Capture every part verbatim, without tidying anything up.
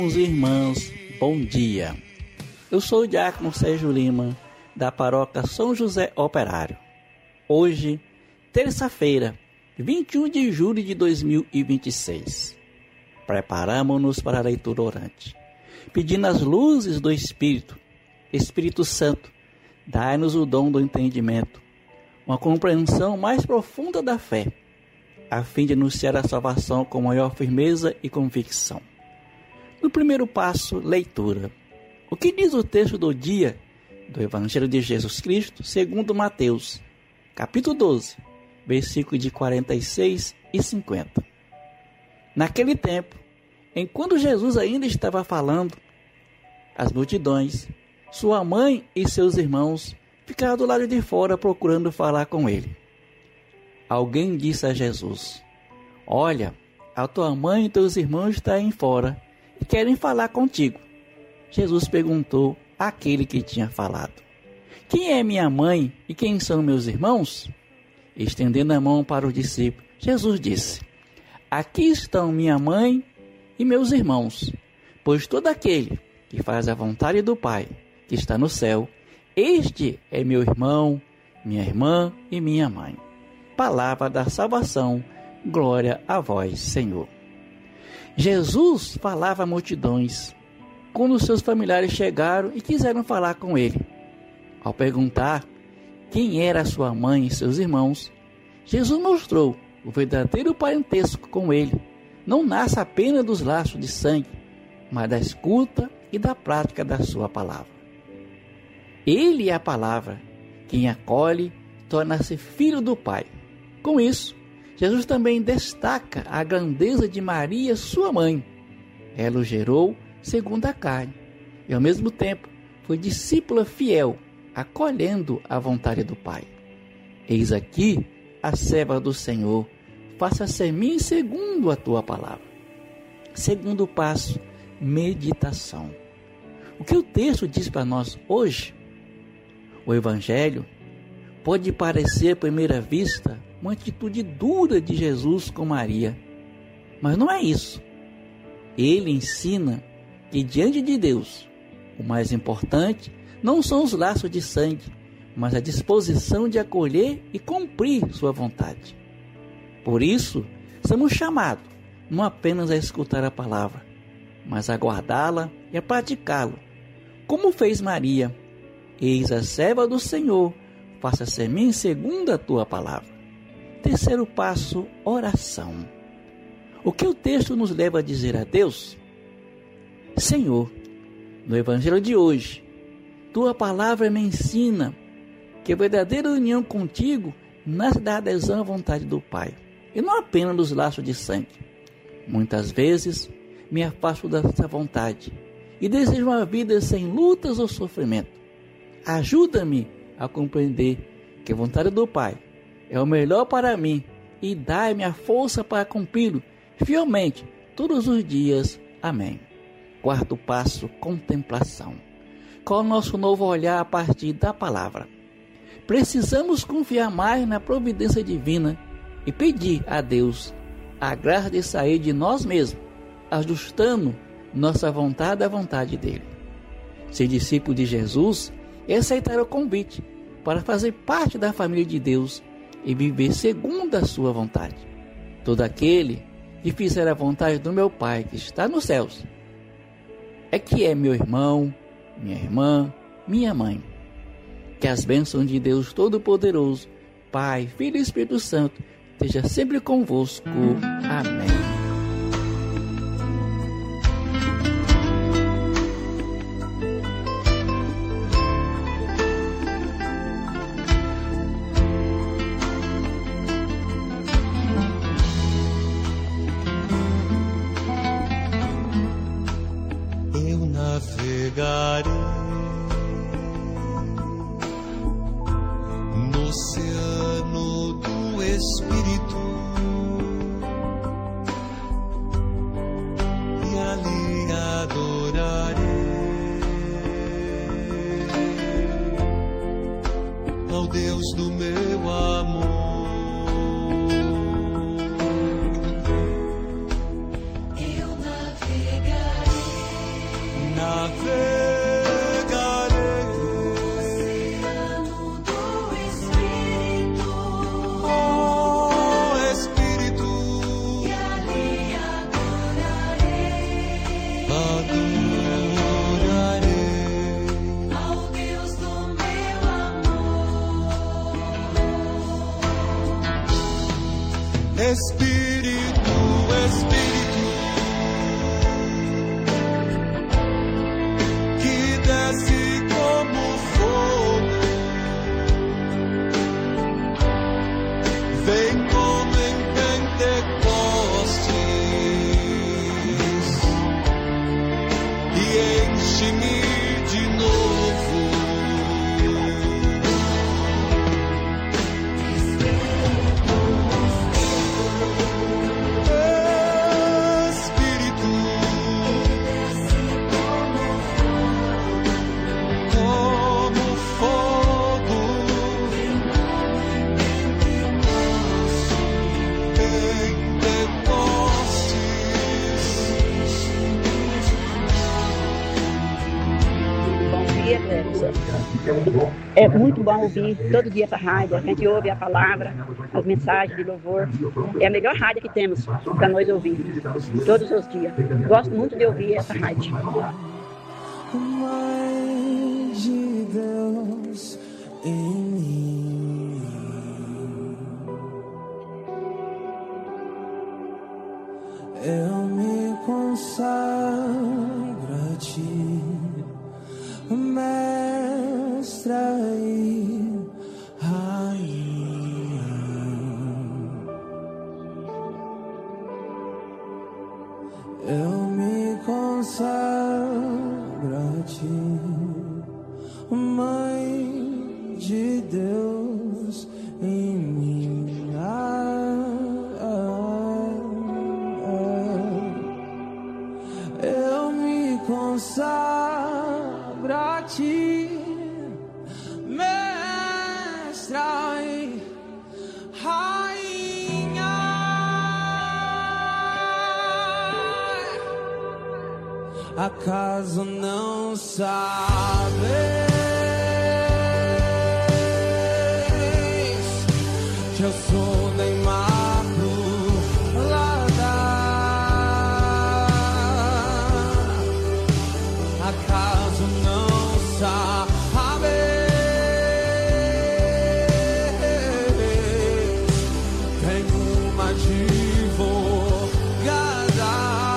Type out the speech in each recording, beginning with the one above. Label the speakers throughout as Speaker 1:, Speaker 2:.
Speaker 1: Irmãos e irmãs, bom dia. Eu sou o diácono Sérgio Lima, da paróquia São José Operário. Hoje, terça-feira, vinte e um de julho de dois mil e vinte e seis. Preparamo-nos para a leitura orante, pedindo as luzes do Espírito. Espírito Santo, dai-nos o dom do entendimento, uma compreensão mais profunda da fé, a fim de anunciar a salvação com maior firmeza e convicção. No primeiro passo, leitura. O que diz o texto do dia do Evangelho de Jesus Cristo, segundo Mateus, capítulo doze, versículos de quarenta e seis e cinquenta. Naquele tempo, enquanto Jesus ainda estava falando, as multidões, sua mãe e seus irmãos ficaram do lado de fora procurando falar com ele. Alguém disse a Jesus: olha, a tua mãe e teus irmãos estão aí fora e querem falar contigo. Jesus perguntou àquele que tinha falado: quem é minha mãe e quem são meus irmãos? Estendendo a mão para os discípulos, Jesus disse: aqui estão minha mãe e meus irmãos, pois todo aquele que faz a vontade do Pai, que está no céu, este é meu irmão, minha irmã e minha mãe. Palavra da salvação, glória a vós, Senhor. Jesus falava a multidões quando seus familiares chegaram e quiseram falar com ele. Ao perguntar quem era sua mãe e seus irmãos, Jesus mostrou o verdadeiro parentesco com ele. Não nasce apenas dos laços de sangue, mas da escuta e da prática da sua palavra. Ele é a palavra, quem acolhe torna-se filho do Pai. Com isso, Jesus também destaca a grandeza de Maria, sua mãe. Ela o gerou segundo a carne e, ao mesmo tempo, foi discípula fiel, acolhendo a vontade do Pai. Eis aqui a serva do Senhor, faça-se em mim segundo a tua palavra. Segundo passo, meditação. O que o texto diz para nós hoje? O Evangelho pode parecer à primeira vista uma atitude dura de Jesus com Maria, mas não é isso. Ele ensina que diante de Deus, o mais importante não são os laços de sangue, mas a disposição de acolher e cumprir sua vontade. Por isso, somos chamados não apenas a escutar a palavra, mas a guardá-la e a praticá-la, como fez Maria. Eis a serva do Senhor, faça-se em mim segundo a tua palavra. Terceiro passo, oração. O que o texto nos leva a dizer a Deus? Senhor, no Evangelho de hoje, tua palavra me ensina que a verdadeira união contigo nasce da adesão à vontade do Pai, e não apenas dos laços de sangue. Muitas vezes me afasto dessa vontade e desejo uma vida sem lutas ou sofrimento. Ajuda-me a compreender que a vontade do Pai é o melhor para mim e dai-me a força para cumpri-lo fielmente todos os dias. Amém. Quarto passo, contemplação. Qual é o nosso novo olhar a partir da palavra? Precisamos confiar mais na providência divina e pedir a Deus a graça de sair de nós mesmos, ajustando nossa vontade à vontade dele. Ser discípulo de Jesus é aceitar o convite para fazer parte da família de Deus e viver segundo a sua vontade. Todo aquele que fizer a vontade do meu Pai que está nos céus é que é meu irmão, minha irmã, minha mãe. Que as bênçãos de Deus Todo-Poderoso, Pai, Filho e Espírito Santo, esteja sempre convosco. Amém.
Speaker 2: Eu navegarei no oceano do Espírito e ali adorarei ao Deus do meu amor. Eu navegarei navegarei
Speaker 3: oceano do Espírito,
Speaker 2: oh Espírito,
Speaker 3: e ali adorarei,
Speaker 2: adorarei
Speaker 3: ao Deus do meu amor.
Speaker 2: Espírito, Espírito, que desce como fogo, vem como em Pentecostes e enche-me de novo. Espírito, como fogo,
Speaker 4: Bom dia, Cléber. É muito bom ouvir todo dia essa rádio. A gente ouve a palavra, as mensagens de louvor. É a melhor rádio que temos para nós ouvir todos os dias. Gosto muito de ouvir essa rádio.
Speaker 2: Mãe de Deus em mim, eu me consagro a ti, mestra e rainha. Eu me consagro a ti, Mãe de Deus em mim. Ah, ah, ah. Eu me consagro a ti, mestra e rainha. Acaso não sabes que eu sou da Imaculada? Acaso não sabes? Tenho uma advogada,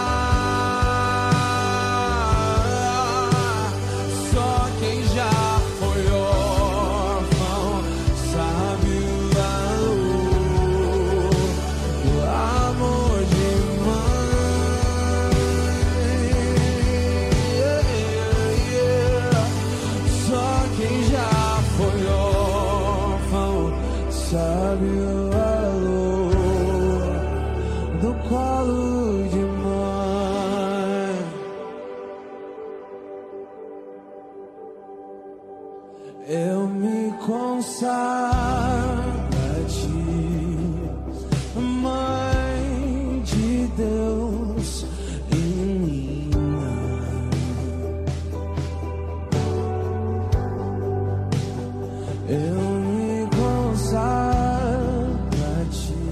Speaker 2: só quem já foi órfão sabe o valor do amor de mãe. Só quem já foi órfão sabe o valor do colo de mãe. Eu me consagro a ti, Mãe de Deus em mim. Eu me consagro a ti,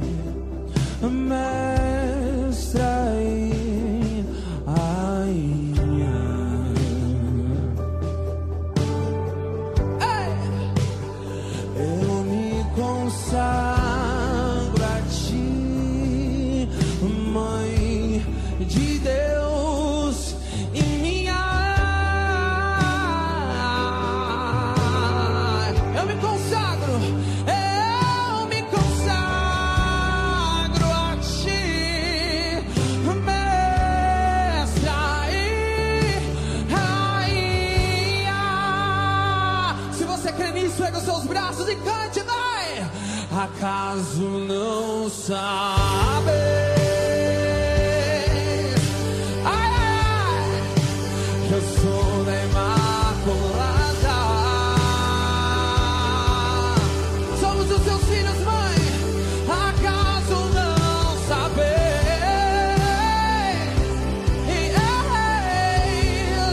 Speaker 2: mestra e rainha. Eu me consagro a ti, Mãe de Deus e minha. Eu me consagro, eu me consagro a ti, mestra e rainha. Se você crê nisso, erga os seus braços e cante, vai! Acaso não sabes? Ai, ai, que eu sou da Imaculada. Somos os seus filhos, mãe. Acaso não sabes? Ei, ei,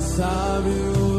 Speaker 2: sabe o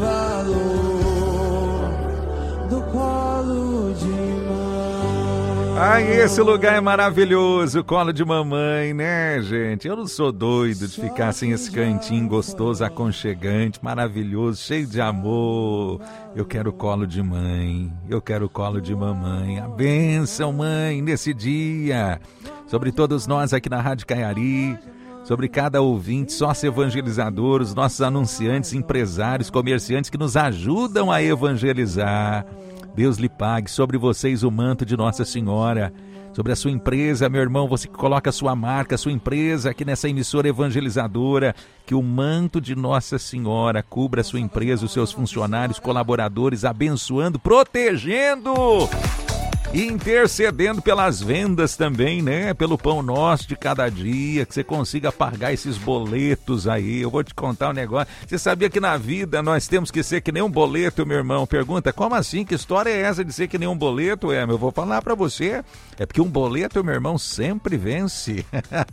Speaker 2: valor do colo de mãe.
Speaker 5: Ai, esse lugar é maravilhoso, colo de mamãe, né, gente? Eu não sou doido de ficar sem esse cantinho gostoso, aconchegante, maravilhoso, cheio de amor. Eu quero colo de mãe, eu quero colo de mamãe. A bênção, mãe, nesse dia. Sobre todos nós aqui na Rádio Caiari, sobre cada ouvinte, sócio evangelizador, os nossos anunciantes, empresários, comerciantes que nos ajudam a evangelizar. Deus lhe pague sobre vocês o manto de Nossa Senhora, sobre a sua empresa, meu irmão, você que coloca a sua marca, a sua empresa aqui nessa emissora evangelizadora, que o manto de Nossa Senhora cubra a sua empresa, os seus funcionários, colaboradores, abençoando, protegendo e intercedendo pelas vendas também, né? Pelo pão nosso de cada dia, que você consiga pagar esses boletos aí. Eu vou te contar um negócio. Você sabia que na vida nós temos que ser que nem um boleto, meu irmão? Pergunta, como assim? Que história é essa de ser que nem um boleto? É, eu vou falar pra você. É porque um boleto, meu irmão, sempre vence.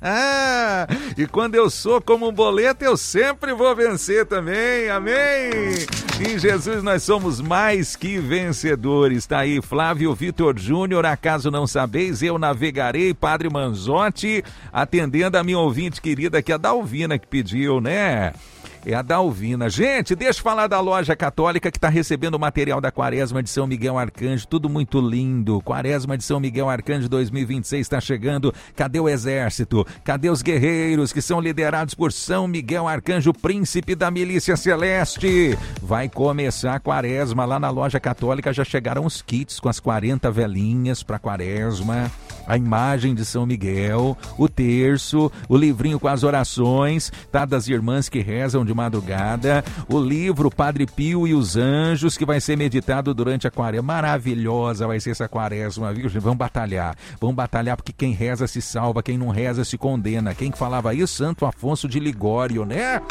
Speaker 5: E quando eu sou como um boleto, eu sempre vou vencer também. Amém? Em Jesus nós somos mais que vencedores. Tá aí, Flávio Vitor Júnior, acaso não sabeis, eu navegarei, Padre Manzotti, atendendo a minha ouvinte querida, que é a Dalvina, que pediu, né? É a Dalvina. Gente, deixa eu falar da Loja Católica, que está recebendo o material da Quaresma de São Miguel Arcanjo, tudo muito lindo. Quaresma de São Miguel Arcanjo dois mil e vinte e seis está chegando. Cadê o exército? Cadê os guerreiros que são liderados por São Miguel Arcanjo, príncipe da milícia celeste? Vai começar a Quaresma lá na Loja Católica, já chegaram os kits com as quarenta velinhas para Quaresma, a imagem de São Miguel, o terço, o livrinho com as orações, tá, das irmãs que rezam de madrugada, o livro Padre Pio e os Anjos, que vai ser meditado durante a quaresma. Maravilhosa vai ser essa quaresma, viu? Vamos batalhar, vamos batalhar, porque quem reza se salva, quem não reza se condena. Quem que falava isso? Santo Afonso de Ligório, né?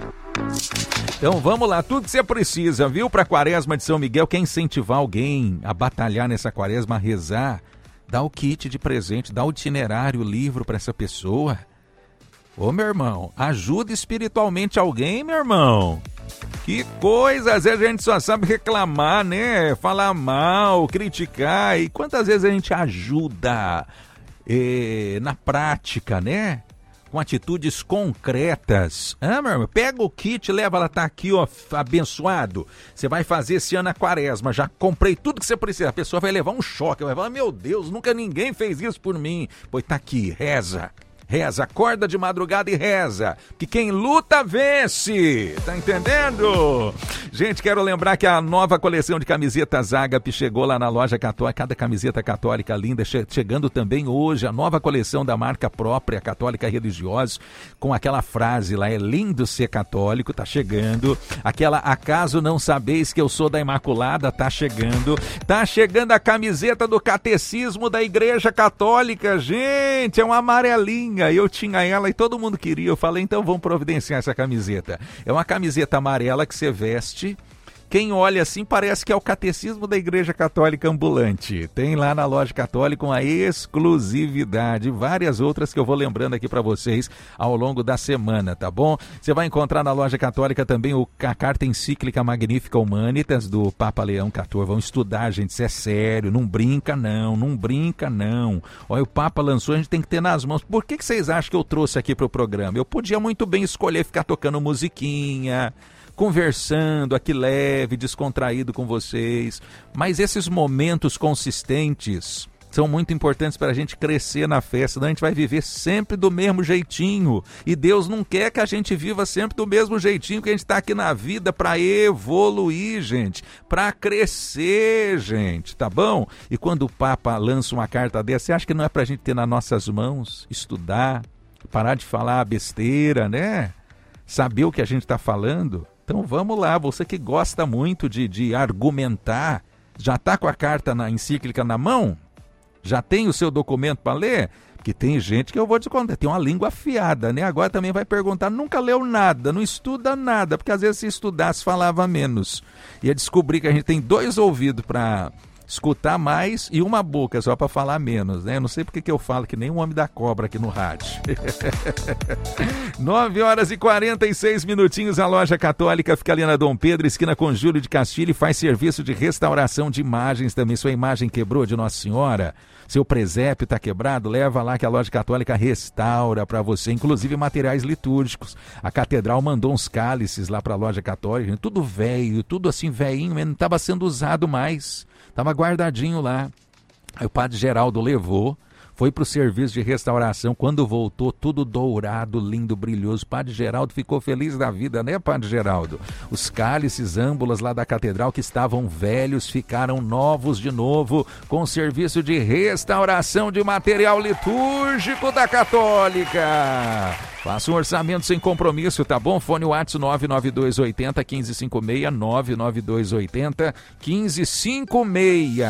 Speaker 5: Então vamos lá, tudo que você precisa, viu? Para a Quaresma de São Miguel, quer incentivar alguém a batalhar nessa quaresma, a rezar, dá o kit de presente, dá o itinerário, o livro para essa pessoa. Ô, meu irmão, ajuda espiritualmente alguém, meu irmão. Que coisa, às vezes a gente só sabe reclamar, né? Falar mal, criticar. E quantas vezes a gente ajuda eh, na prática, né? Com atitudes concretas. Ah, meu irmão, pega o kit, leva, ela tá aqui, ó, abençoado. Você vai fazer esse ano a quaresma, já comprei tudo que você precisa. A pessoa vai levar um choque, vai falar, meu Deus, nunca ninguém fez isso por mim. Pois tá aqui, reza. Reza, acorda de madrugada e reza, que quem luta vence, tá entendendo? Gente, quero lembrar que a nova coleção de camisetas Ágape chegou lá na Loja Católica, cada camiseta católica linda, che- chegando também hoje a nova coleção da marca própria, Católica Religiosos, com aquela frase lá, é lindo ser católico, tá chegando, aquela acaso não sabeis que eu sou da Imaculada, tá chegando, tá chegando a camiseta do Catecismo da Igreja Católica, gente, é uma amarelinha. Eu tinha ela e todo mundo queria. Eu falei, então vamos providenciar essa camiseta. É uma camiseta amarela que você veste. Quem olha assim parece que é o Catecismo da Igreja Católica ambulante. Tem lá na Loja Católica uma exclusividade, várias outras que eu vou lembrando aqui para vocês ao longo da semana, tá bom? Você vai encontrar na Loja Católica também o, a carta encíclica Magnífica Humanitas do Papa Leão quatorze. Vamos estudar, gente, isso é sério, não brinca não, não brinca não. Olha, o Papa lançou, a gente tem que ter nas mãos. Por que, que vocês acham que eu trouxe aqui pro programa? Eu podia muito bem escolher ficar tocando musiquinha, conversando aqui leve, descontraído com vocês, mas esses momentos consistentes são muito importantes para a gente crescer na fé, senão a gente vai viver sempre do mesmo jeitinho, e Deus não quer que a gente viva sempre do mesmo jeitinho, que a gente está aqui na vida para evoluir, gente, para crescer, gente, tá bom? E quando o Papa lança uma carta dessa, você acha que não é para a gente ter nas nossas mãos, estudar, parar de falar besteira, né? Saber o que a gente está falando? Então vamos lá, você que gosta muito de, de argumentar, já está com a carta na encíclica na mão? Já tem o seu documento para ler? Porque tem gente que eu vou te contar, tem uma língua afiada, né? Agora também vai perguntar, nunca leu nada, não estuda nada, porque às vezes se estudasse falava menos. Ia descobrir que a gente tem dois ouvidos para escutar mais e uma boca só para falar menos, né? Eu não sei porque que eu falo que nem um homem da cobra aqui no rádio. nove horas e quarenta e seis minutinhos, a Loja Católica fica ali na Dom Pedro, esquina com Júlio de Castilho, e faz serviço de restauração de imagens também. Sua imagem quebrou de Nossa Senhora, seu presépio está quebrado, leva lá que a Loja Católica restaura para você, inclusive materiais litúrgicos. A catedral mandou uns cálices lá para a Loja Católica, tudo velho, tudo assim velhinho, mas não estava sendo usado mais, estava guardadinho lá. Aí o padre Geraldo levou, foi para o serviço de restauração, quando voltou, tudo dourado, lindo, brilhoso. O padre Geraldo ficou feliz da vida, né, padre Geraldo? Os cálices, âmbulas lá da catedral que estavam velhos, ficaram novos de novo, com o serviço de restauração de material litúrgico da Católica. Faça um orçamento sem compromisso, tá bom? Fone WhatsApp nove nove dois oito zero, um cinco cinco seis, nove nove dois oito zero, um cinco cinco seis.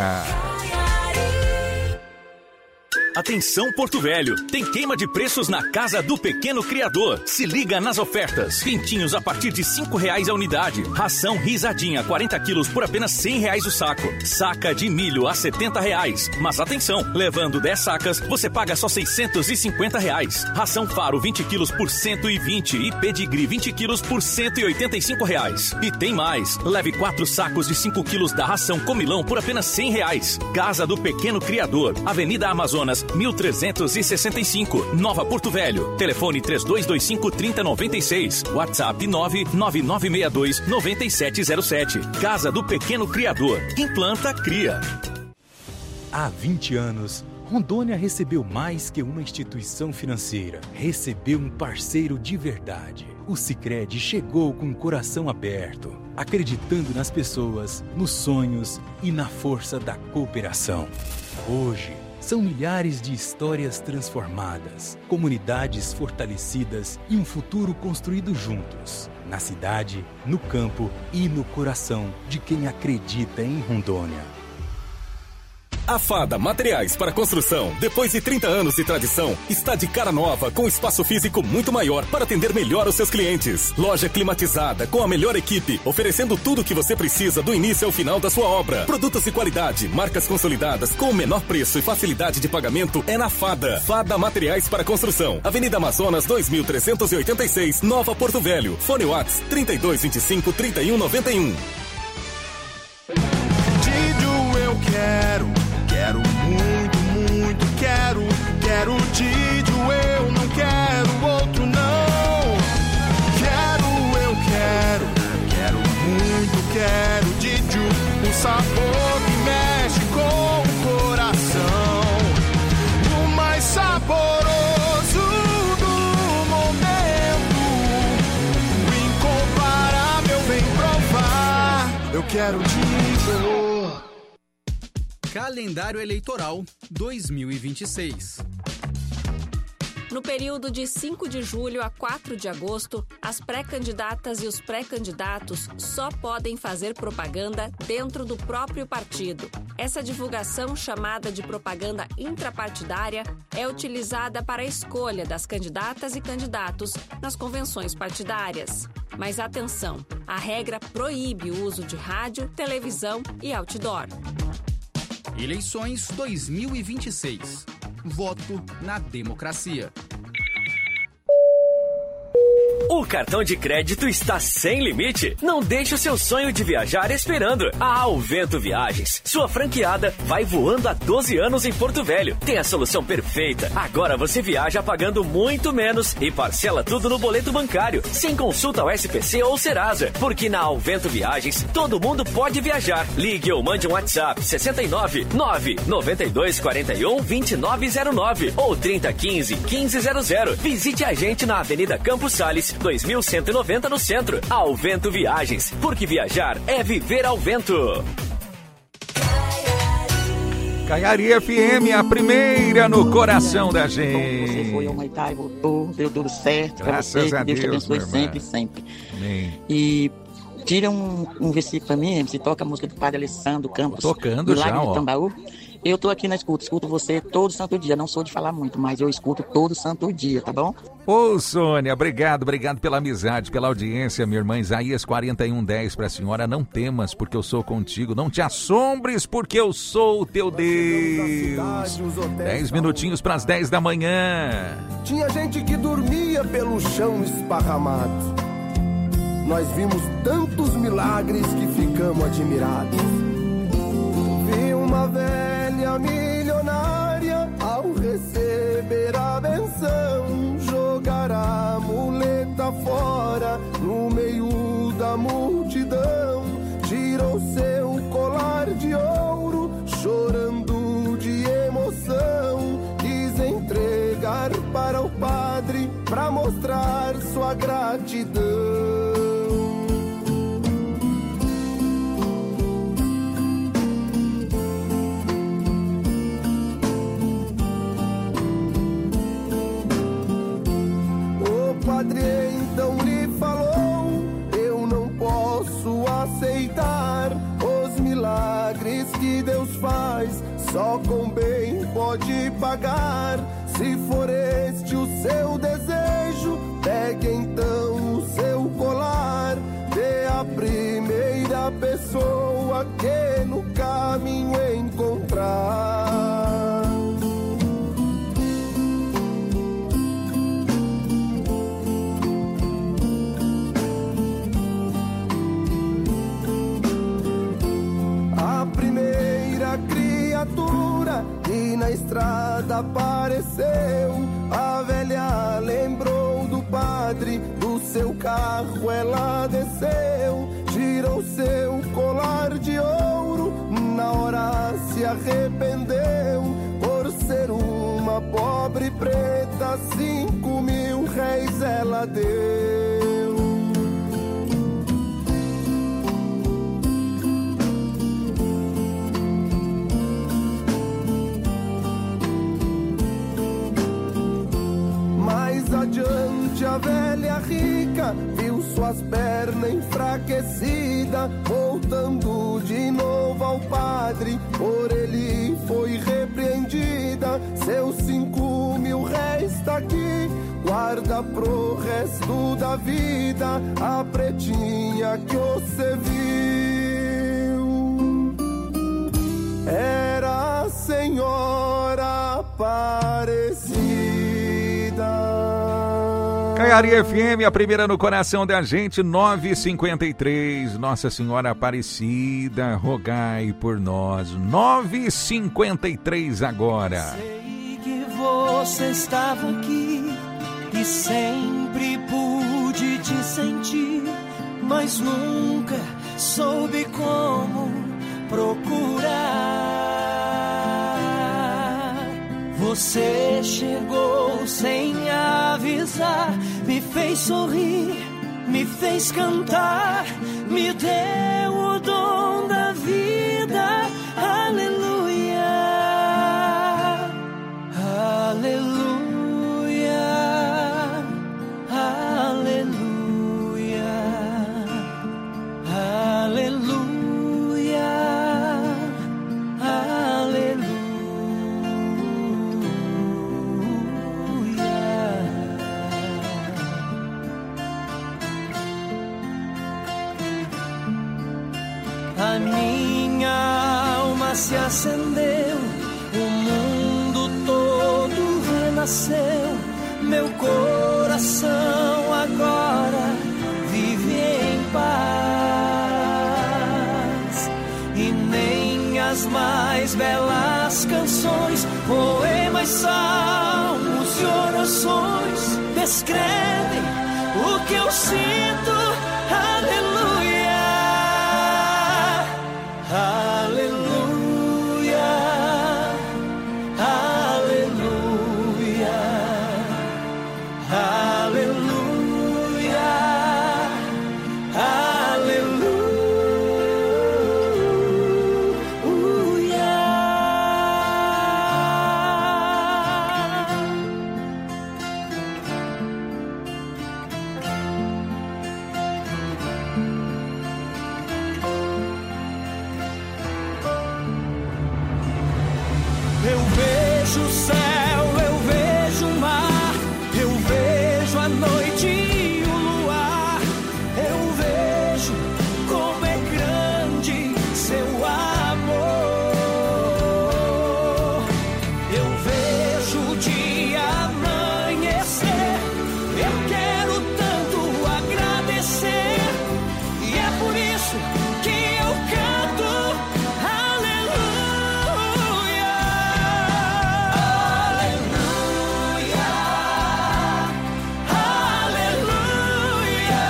Speaker 6: Atenção Porto Velho, tem queima de preços na Casa do Pequeno Criador. Se liga nas ofertas. Pintinhos a partir de cinco reais a unidade. Ração risadinha quarenta quilos por apenas cem reais o saco. Saca de milho a setenta reais. Mas atenção, levando dez sacas, você paga só seiscentos e cinquenta reais. Ração Faro vinte quilos por cento e vinte e Pedigree vinte quilos por cento e oitenta e cinco reais. E tem mais, leve quatro sacos de cinco quilos da ração Comilão por apenas cem reais. Casa do Pequeno Criador, Avenida Amazonas, mil trezentos e sessenta e cinco, Nova Porto Velho. Telefone três dois dois cinco, três zero nove seis. WhatsApp nove nove nove seis dois, nove sete zero sete. Casa do Pequeno Criador. Quem planta, cria.
Speaker 7: Há vinte anos, Rondônia recebeu mais que uma instituição financeira. Recebeu um parceiro de verdade. O Sicredi chegou com o coração aberto, acreditando nas pessoas, nos sonhos e na força da cooperação. Hoje, são milhares de histórias transformadas, comunidades fortalecidas e um futuro construído juntos, na cidade, no campo e no coração de quem acredita em Rondônia.
Speaker 6: A Fada Materiais para Construção, depois de trinta anos de tradição, está de cara nova, com espaço físico muito maior para atender melhor os seus clientes. Loja climatizada, com a melhor equipe, oferecendo tudo o que você precisa do início ao final da sua obra. Produtos de qualidade, marcas consolidadas, com o menor preço e facilidade de pagamento é na Fada. Fada Materiais para Construção, Avenida Amazonas dois mil trezentos e oitenta e seis, Nova Porto Velho. Fone WhatsApp trinta e dois vinte e cinco, trinta e um noventa e um.
Speaker 8: Didio eu quero. Quero muito, muito, quero, quero Didio, eu não quero outro não. Quero, eu quero, quero muito, quero Didio, um sabor que mexe com o coração. O mais saboroso do momento, o incomparável, vem provar. Eu quero Didio.
Speaker 9: Calendário Eleitoral dois mil e vinte e seis.
Speaker 10: No período de cinco de julho a quatro de agosto, as pré-candidatas e os pré-candidatos só podem fazer propaganda dentro do próprio partido. Essa divulgação, chamada de propaganda intrapartidária, é utilizada para a escolha das candidatas e candidatos nas convenções partidárias. Mas atenção, a regra proíbe o uso de rádio, televisão e outdoor.
Speaker 9: Eleições dois mil e vinte e seis. Voto na democracia.
Speaker 11: O cartão de crédito está sem limite? Não deixe o seu sonho de viajar esperando. A Alvento Viagens, sua franqueada, vai voando há doze anos em Porto Velho. Tem a solução perfeita. Agora você viaja pagando muito menos e parcela tudo no boleto bancário, sem consulta ao S P C ou Serasa. Porque na Alvento Viagens, todo mundo pode viajar. Ligue ou mande um WhatsApp sessenta e nove, nove nove dois quatro um, vinte e nove zero nove ou trinta, quinze, quinze zero zero. Visite a gente na Avenida Campos Sales, dois mil cento e noventa no centro. Alvento Viagens, porque viajar é viver ao vento.
Speaker 5: Caiari F M, a primeira no coração da gente.
Speaker 12: Você foi ao Muay-Thai, voltou, deu tudo certo.
Speaker 5: Graças
Speaker 12: você,
Speaker 5: a
Speaker 12: Deus. Deus te abençoe sempre, sempre. Amém. E tira um, um versículo pra mim, você toca a música do Padre Alessandro Campos.
Speaker 5: Tocando já, ó.
Speaker 12: Tambaú. Eu tô aqui na escuta, escuto você todo santo dia. Não sou de falar muito, mas eu escuto todo santo dia, tá bom?
Speaker 5: Ô, Sônia, obrigado, obrigado pela amizade, pela audiência, minha irmã. Isaías quarenta e um, dez para a senhora. Não temas, porque eu sou contigo. Não te assombres, porque eu sou o teu Deus. Dez minutinhos para as dez da manhã.
Speaker 8: Tinha gente que dormia pelo chão esparramado. Nós vimos tantos milagres que ficamos admirados. Vi uma velha milionária ao receber a benção jogar a muleta fora no meio da multidão. Tirou seu colar de ouro chorando de emoção. Quis entregar para o padre pra mostrar sua gratidão. O padre então lhe falou: eu não posso aceitar os milagres que Deus faz, só com bem pode pagar. Se for este o seu desejo, pegue então o seu colar, dê a primeira pessoa que no caminho encontrar. A primeira criatura que na estrada apareceu, a velha lembrou do padre, do seu carro ela desceu, tirou seu colar de ouro, na hora se arrependeu, por ser uma pobre preta, cinco mil réis ela deu. Mais adiante a velha rica viu suas pernas enfraquecidas, voltando de novo ao padre, por ele foi repreendida. Seus cinco mil réis tá aqui, guarda pro resto da vida, a pretinha que você viu era a senhora Aparecida.
Speaker 5: Caiaria F M, a primeira no coração da gente, nove e cinquenta e três. Nossa Senhora Aparecida, rogai por nós. nove e cinquenta e três agora.
Speaker 13: Sei que você estava aqui e sempre pude te sentir, mas nunca soube como procurar. Você chegou sem avisar, me fez sorrir, me fez cantar, me deu o dom da vida. Aleluia, aleluia, aleluia, aleluia, aleluia. A minha alma se acendeu, o mundo todo renasceu, meu coração agora vive em paz. E nem as mais belas canções, poemas, salmos e orações descrevem o que eu sinto. Aleluia, aleluia, aleluia, aleluia, aleluia. vejo o céu, eu vejo o mar, eu vejo a noite e o luar, eu vejo como é grande seu amor. Eu vejo o dia amanhecer, eu quero tanto agradecer, e é por isso que eu canto aleluia, aleluia, aleluia,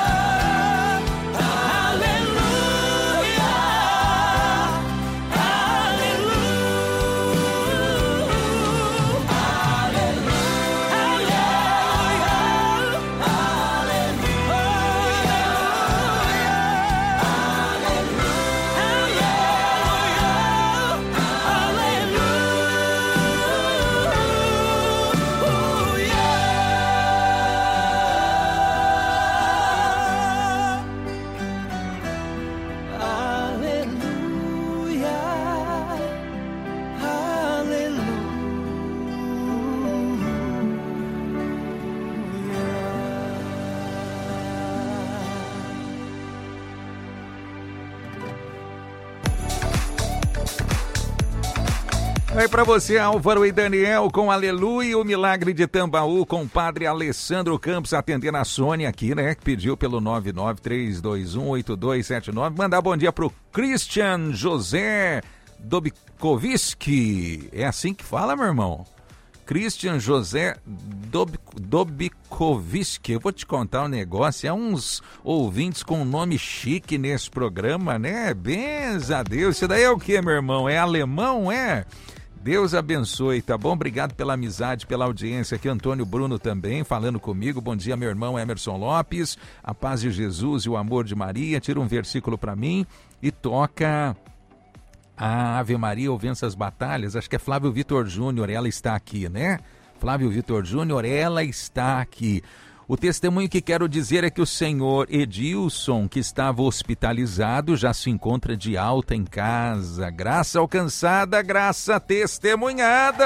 Speaker 5: Aí pra você, Álvaro e Daniel, com Aleluia, o Milagre de Tambaú, com o padre Alessandro Campos, atendendo a Sônia aqui, né, que pediu pelo nove nove três dois um oito dois sete nove. Mandar bom dia pro Christian José Dobikoviski. É assim que fala, meu irmão? Christian José Dob, Dobikoviski. Eu vou te contar um negócio, é uns ouvintes com nome chique nesse programa, né? Benza a Deus. Isso daí é o que, meu irmão? É alemão, é? Deus abençoe, tá bom? Obrigado pela amizade, pela audiência aqui. Antônio Bruno também falando comigo. Bom dia, meu irmão Emerson Lopes. A paz de Jesus e o amor de Maria. Tira um versículo para mim e toca a Ave Maria ou Vença as Batalhas. Acho que é Flávio Vitor Júnior, ela está aqui, né? Flávio Vitor Júnior, ela está aqui. O testemunho que quero dizer é que o senhor Edilson, que estava hospitalizado, já se encontra de alta em casa. Graça alcançada, graça testemunhada.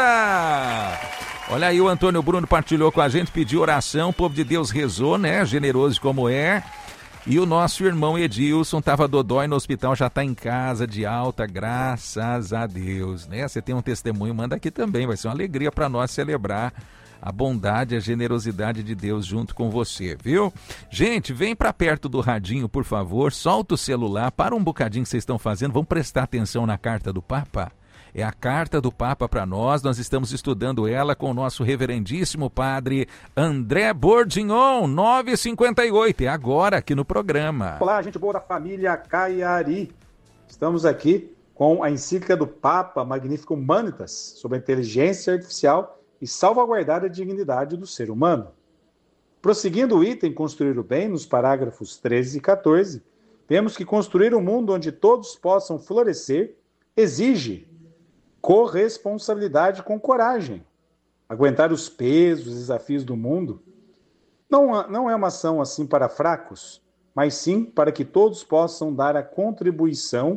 Speaker 5: Olha aí, o Antônio Bruno partilhou com a gente, pediu oração, o povo de Deus rezou, né? Generoso como é. E o nosso irmão Edilson estava dodói no hospital, já está em casa de alta, graças a Deus, né? Você tem um testemunho, manda aqui também, vai ser uma alegria para nós celebrar a bondade e a generosidade de Deus junto com você, viu? Gente, vem para perto do radinho, por favor, solta o celular, para um bocadinho que vocês estão fazendo, vamos prestar atenção na carta do Papa? É a carta do Papa para nós, nós estamos estudando ela com o nosso reverendíssimo padre André Bordignon, nove e cinquenta e oito, é agora aqui no programa.
Speaker 14: Olá, gente boa da família Caiari. Estamos aqui com a encíclica do Papa Magnificat Humanitas sobre a inteligência artificial e salvaguardar a dignidade do ser humano. Prosseguindo o item Construir o Bem, nos parágrafos treze e quatorze, vemos que construir um mundo onde todos possam florescer exige corresponsabilidade com coragem. Aguentar os pesos, os desafios do mundo não, não é uma ação assim para fracos, mas sim para que todos possam dar a contribuição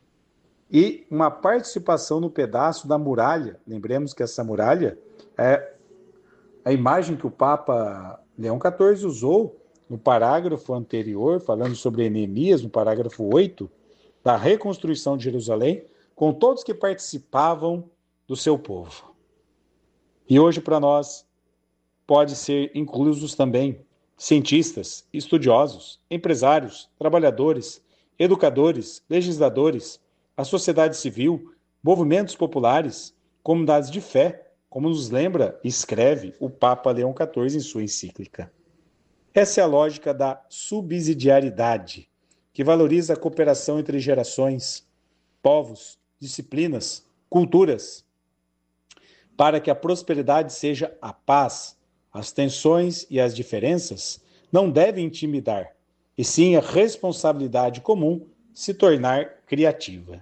Speaker 14: e uma participação no pedaço da muralha. Lembremos que essa muralha é a imagem que o Papa Leão quatorze usou no parágrafo anterior, falando sobre Neemias, no parágrafo oito, da reconstrução de Jerusalém, com todos que participavam do seu povo. E hoje, para nós, pode ser inclusos também cientistas, estudiosos, empresários, trabalhadores, educadores, legisladores, a sociedade civil, movimentos populares, comunidades de fé, como nos lembra e escreve o Papa Leão quatorze em sua encíclica. Essa é a lógica da subsidiariedade, que valoriza a cooperação entre gerações, povos, disciplinas, culturas, para que a prosperidade seja a paz. As tensões e as diferenças não devem intimidar, e sim a responsabilidade comum se tornar criativa.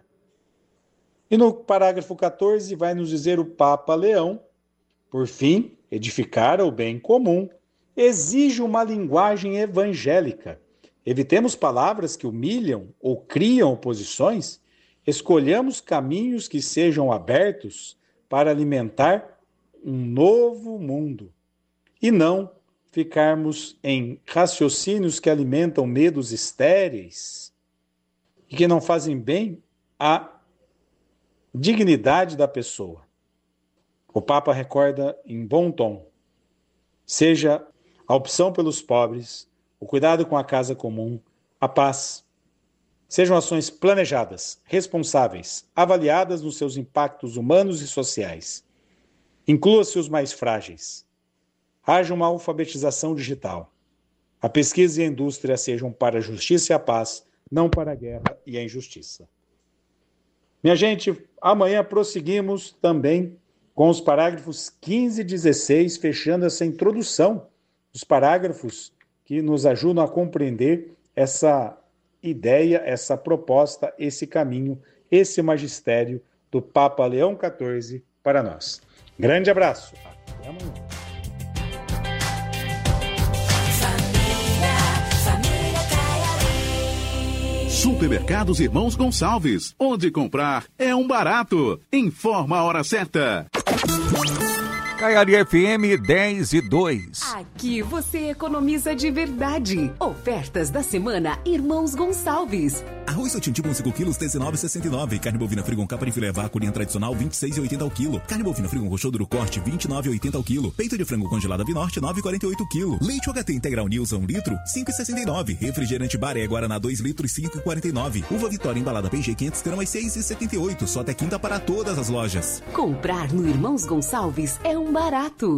Speaker 14: E no parágrafo quatorze vai nos dizer o Papa Leão, por fim, edificar o bem comum exige uma linguagem evangélica. Evitemos palavras que humilham ou criam oposições. Escolhamos caminhos que sejam abertos para alimentar um novo mundo e não ficarmos em raciocínios que alimentam medos estéreis e que não fazem bem à dignidade da pessoa. O Papa recorda em bom tom: seja a opção pelos pobres, o cuidado com a casa comum, a paz. Sejam ações planejadas, responsáveis, avaliadas nos seus impactos humanos e sociais. Inclua-se os mais frágeis. Haja uma alfabetização digital. A pesquisa e a indústria sejam para a justiça e a paz, não para a guerra e a injustiça. Minha gente, amanhã prosseguimos também com os parágrafos quinze e dezesseis, fechando essa introdução dos parágrafos que nos ajudam a compreender essa ideia, essa proposta, esse caminho, esse magistério do Papa Leão quatorze para nós. Grande abraço. Até amanhã.
Speaker 15: Supermercados Irmãos Gonçalves. Onde comprar é um barato. Informa a hora certa.
Speaker 5: Caiari F M dez e dois.
Speaker 16: Aqui você economiza de verdade. Ofertas da semana Irmãos Gonçalves.
Speaker 17: Arroz Sotintibo cinco quilos, dezenove reais e sessenta e nove. Carne bovina Frigon capa de filé vácuo linha tradicional, vinte e seis reais e oitenta ao quilo. Carne bovina Frigon roxodo do corte, vinte e nove reais e oitenta ao quilo. Peito de frango congelado Vinorte, nove reais e quarenta e oito ao quilo. Leite U H T Integral Nilson, um litro, cinco reais e sessenta e nove. Refrigerante Baré Guaraná, dois litros, cinco reais e quarenta e nove. Uva Vitória embalada P G quinhentas gramas, seis reais e setenta e oito. Só até quinta para todas as lojas.
Speaker 16: Comprar no Irmãos Gonçalves é um barato.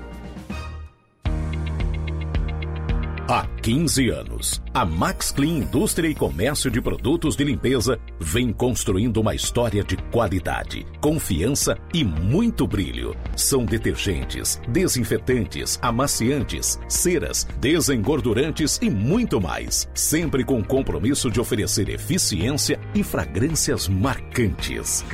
Speaker 6: Há quinze anos, a Max Clean Indústria e Comércio de Produtos de Limpeza vem construindo uma história de qualidade, confiança e muito brilho. São detergentes, desinfetantes, amaciantes, ceras, desengordurantes e muito mais. Sempre com o compromisso de oferecer eficiência e fragrâncias marcantes.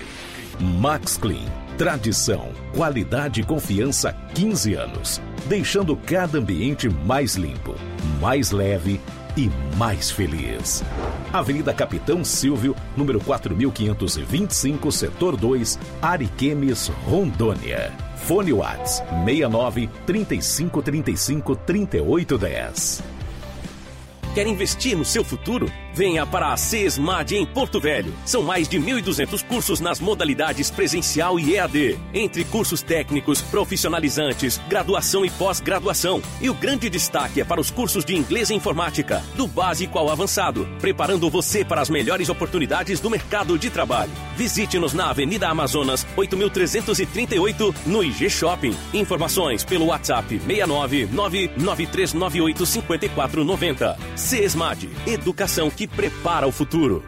Speaker 6: Max Clean. Tradição, qualidade e confiança há quinze anos, deixando cada ambiente mais limpo, mais leve e mais feliz. Avenida Capitão Silvio, número quatro mil quinhentos e vinte e cinco, setor dois, Ariquemes, Rondônia. Fone Whats seis nove, trinta e cinco, trinta e cinco, trinta e oito, dez.
Speaker 18: Quer investir no seu futuro? Venha para a CESMAD em Porto Velho. São mais de mil e duzentos cursos nas modalidades presencial e E A D. Entre cursos técnicos, profissionalizantes, graduação e pós-graduação. E o grande destaque é para os cursos de inglês e informática, do básico ao avançado, preparando você para as melhores oportunidades do mercado de trabalho. Visite-nos na Avenida Amazonas, oito mil trezentos e trinta e oito, no I G Shopping. Informações pelo WhatsApp seis nove nove nove três nove oito cinco quatro nove zero. CESMAD, educação que prepara o futuro.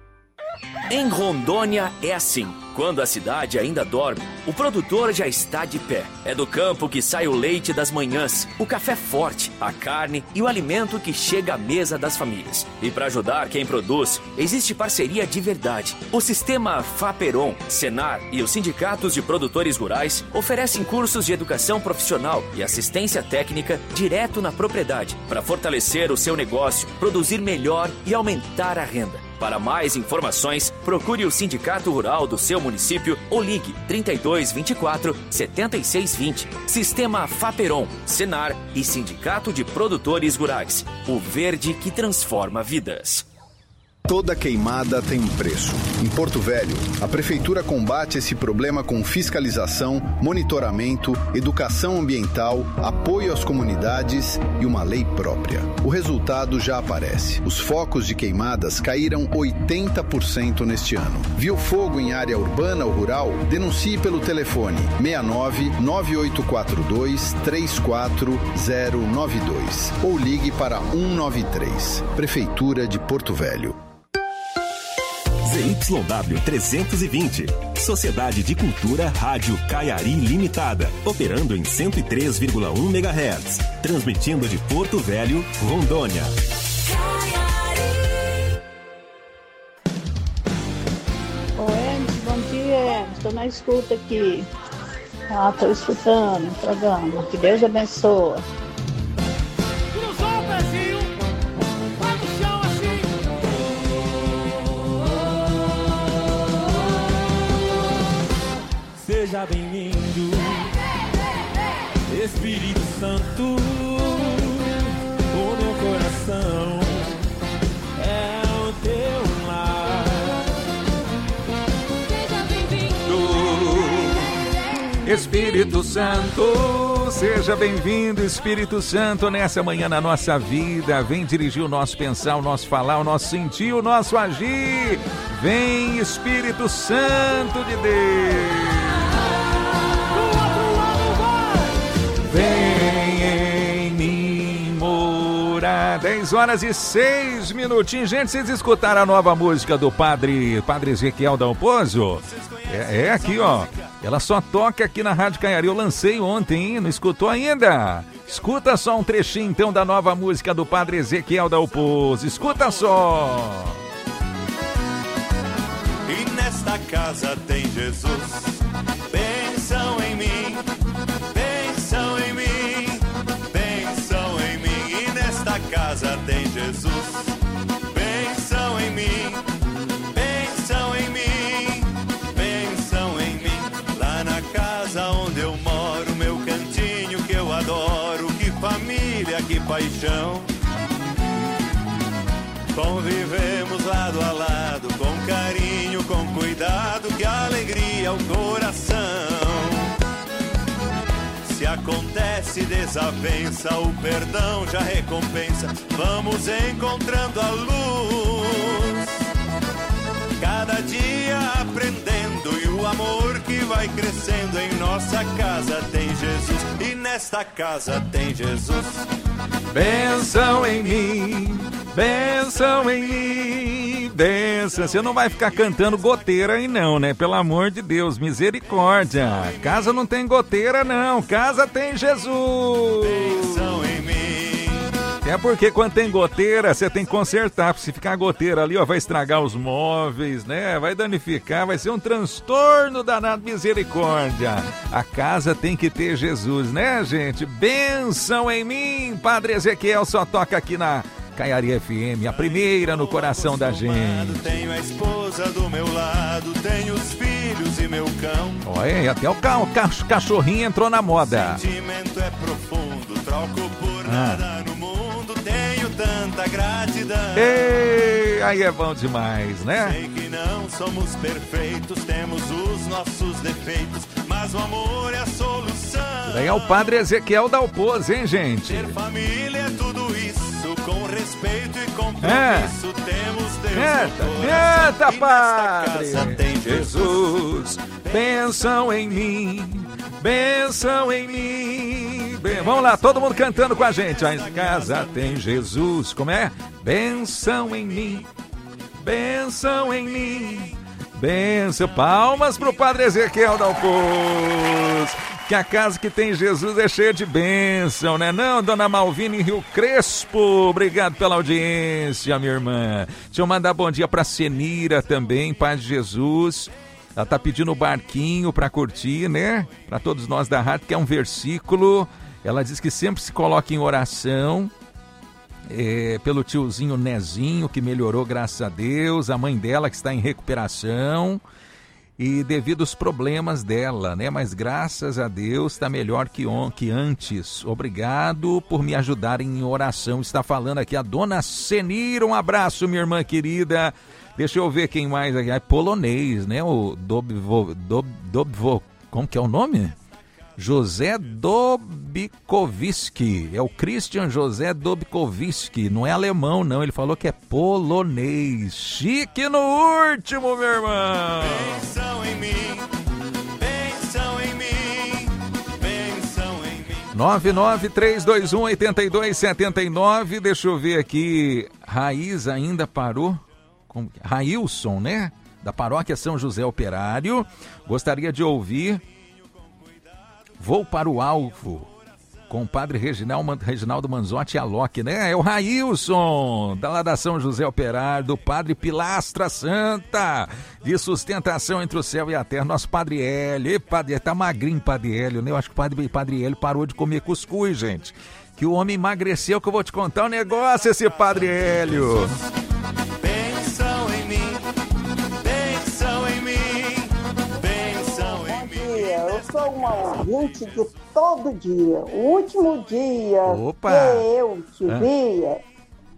Speaker 11: Em Rondônia é assim. Quando a cidade ainda dorme, o produtor já está de pé. É do campo que sai o leite das manhãs, o café forte, a carne e o alimento que chega à mesa das famílias. E para ajudar quem produz, existe parceria de verdade. O sistema Faperon, Senar e os sindicatos de produtores rurais oferecem cursos de educação profissional e assistência técnica direto na propriedade, para fortalecer o seu negócio, produzir melhor e aumentar a renda. Para mais informações, procure o Sindicato Rural do seu município ou ligue trinta e dois, vinte e quatro, setenta e seis, vinte. Sistema Faperon, Senar e Sindicato de Produtores Rurais. O verde que transforma vidas.
Speaker 19: Toda queimada tem um preço. Em Porto Velho, a Prefeitura combate esse problema com fiscalização, monitoramento, educação ambiental, apoio às comunidades e uma lei própria. O resultado já aparece. Os focos de queimadas caíram oitenta por cento neste ano. Viu fogo em área urbana ou rural? Denuncie pelo telefone seis nove nove oito quatro dois três quatro zero nove dois ou ligue para cento e noventa e três. Prefeitura de Porto Velho.
Speaker 20: Z Y W trezentos e vinte, Sociedade de Cultura Rádio Caiari Limitada, operando em cento e três vírgula um megahertz, transmitindo de Porto Velho, Rondônia.
Speaker 21: Oi, Emerson, bom dia, Emerson. Estou na escuta aqui. Ah, estou escutando o programa. Que Deus abençoe.
Speaker 5: Espírito Santo, seja bem-vindo, Espírito Santo, nessa manhã na nossa vida. Vem dirigir o nosso pensar, o nosso falar, o nosso sentir, o nosso agir. Vem, Espírito Santo de Deus. Vem em mim morar. dez horas e seis minutinhos. Gente, vocês escutaram a nova música do Padre, Padre Ezequiel Dalpozo? É, é aqui, ó. Ela só toca aqui na Rádio Caiari. Eu lancei ontem, hein? Não escutou ainda? Escuta só um trechinho, então, da nova música do Padre Ezequiel Dalpozo. Escuta só.
Speaker 1: E nesta casa tem Jesus, bênção em mim, bênção em mim, bênção em mim. E nesta casa tem Jesus, bênção em mim, bênção em mim, bênção em mim. Lá na casa onde eu moro, meu cantinho que eu adoro, que família, que paixão. Convivemos lado a lado, com carinho, com cuidado, que alegria o coração. Se acontece desavença, o perdão já recompensa. Vamos encontrando a luz, cada dia aprendendo, e o amor que vai crescendo. Em nossa casa tem Jesus, e nesta casa tem Jesus.
Speaker 5: Bênção em mim, bênção em mim, bênção. Você não vai ficar cantando goteira aí não, né? Pelo amor de Deus, misericórdia. Casa não tem goteira não, casa tem Jesus.
Speaker 1: Bênção em mim.
Speaker 5: É porque quando tem goteira, você tem que consertar. Se ficar goteira ali, ó, vai estragar os móveis, né? Vai danificar, vai ser um transtorno danado, misericórdia. A casa tem que ter Jesus, né, gente? Bênção em mim, Padre Ezequiel só toca aqui na Caiari F M, a primeira no coração da gente.
Speaker 1: Tenho a esposa do meu lado, tenho os filhos e meu cão.
Speaker 5: Olha, e até o ca- cachorrinho entrou na moda.
Speaker 1: O sentimento é profundo, troco por
Speaker 5: Ah.
Speaker 1: nada no mundo, tenho tanta gratidão.
Speaker 5: Ei, aí é bom demais, né?
Speaker 1: Sei que não somos perfeitos, temos os nossos defeitos, mas o amor é a solução.
Speaker 5: Daí é o Padre Ezequiel Dalpozo, hein, gente?
Speaker 1: Ter família é tudo isso, com respeito e compromisso,
Speaker 5: É.
Speaker 1: temos Deus
Speaker 5: Eita,
Speaker 1: no coração.
Speaker 5: eita,
Speaker 1: E
Speaker 5: Padre!
Speaker 1: nesta casa tem
Speaker 5: Jesus, bênção em mim, bênção em mim. Bem, vamos lá, todo mundo cantando com a gente. Ó. Em casa tem Jesus, como é? Bênção em mim, bênção em mim, bênção. Palmas pro Padre Ezequiel Dalpozo. Que a casa que tem Jesus é cheia de bênção, né? Não, Dona Malvina em Rio Crespo, obrigado pela audiência, minha irmã. Deixa eu mandar bom dia pra Senira também, Paz de Jesus. Ela tá pedindo o barquinho pra curtir, né? Pra todos nós da rádio, que é um versículo. Ela diz que sempre se coloca em oração é, pelo tiozinho Nezinho, que melhorou, graças a Deus. A mãe dela, que está em recuperação. E devido aos problemas dela, né? Mas graças a Deus está melhor que, on, que antes. Obrigado por me ajudarem em oração. Está falando aqui a Dona Senira. Um abraço, minha irmã querida. Deixa eu ver quem mais aqui. É polonês, né? O Dobvo, Dob, Dobvo, como que é o nome? José Dobkowski. É o Christian José Dobkowski. Não é alemão, não. Ele falou que é polonês. Chique no último, meu irmão.
Speaker 1: Bênção em mim, bênção em mim, bênção em mim.
Speaker 5: nove nove três dois um oito dois sete nove. Deixa eu ver aqui. Raiz ainda parou? Como... Railson, né? Da paróquia São José Operário. Gostaria de ouvir Vou para o Alvo, com o padre Reginaldo, Reginaldo Manzotti e Alok, né? É o Railson, da lá da São José Operário, do padre Pilastra Santa, de sustentação entre o céu e a terra, nosso padre Hélio. E padre, tá magrinho, padre Hélio, né? Eu acho que o padre, padre Hélio parou de comer cuscuz, gente. Que o homem emagreceu, que eu vou te contar um negócio, esse padre Hélio.
Speaker 1: Bênção em mim, bênção em mim.
Speaker 22: Eu sou uma ouvinte de todo dia. O último dia
Speaker 5: Opa.
Speaker 22: que eu te
Speaker 5: Ah.
Speaker 22: via,